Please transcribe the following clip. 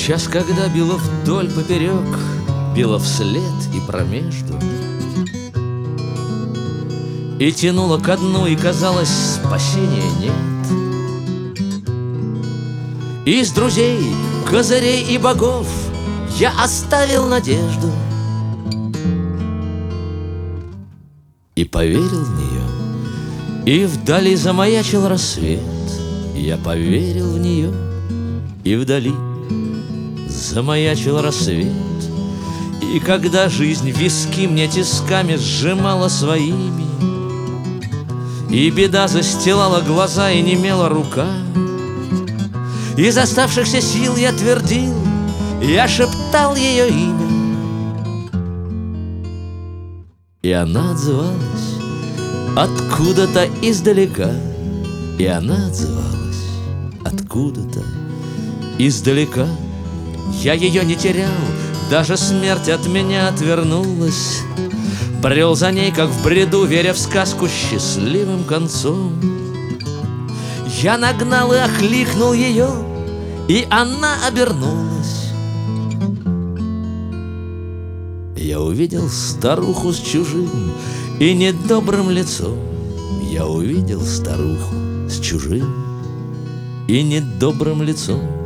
Час, когда било вдоль поперек, било вслед и промежду, и тянуло ко дну, и казалось, спасения нет. Из друзей, козырей и богов я оставил надежду и поверил в нее, и вдали замаячил рассвет. Я поверил в нее, и вдали замаячил рассвет. И когда жизнь виски мне тисками сжимала своими, и беда застилала глаза, и немела рука, из оставшихся сил я твердил, я шептал ее имя, и она отзывалась откуда-то издалека, и она отзывалась откуда-то издалека. Я ее не терял, даже смерть от меня отвернулась. Брел за ней, как в бреду, веря в сказку счастливым концом. Я нагнал и окликнул ее, и она обернулась. Я увидел старуху с чужим и недобрым лицом. Я увидел старуху с чужим и недобрым лицом.